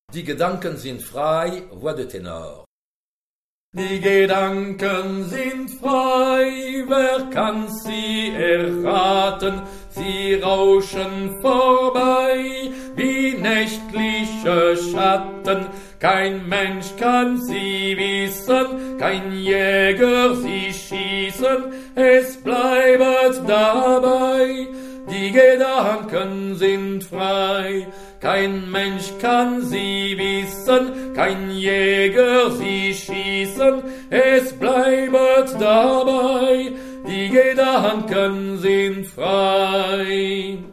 Die Gedanken sind frei, voix de ténor. Die Gedanken sind frei, wer kann sie erraten? Sie rauschen vorbei wie nächtliche Schatten. Kein Mensch kann sie wissen, kein Jäger sie schießen, es bleibt dabei. Die Gedanken sind frei, kein Mensch kann sie wissen, kein Jäger sie schießen, es bleibt dabei. Die Gedanken sind frei.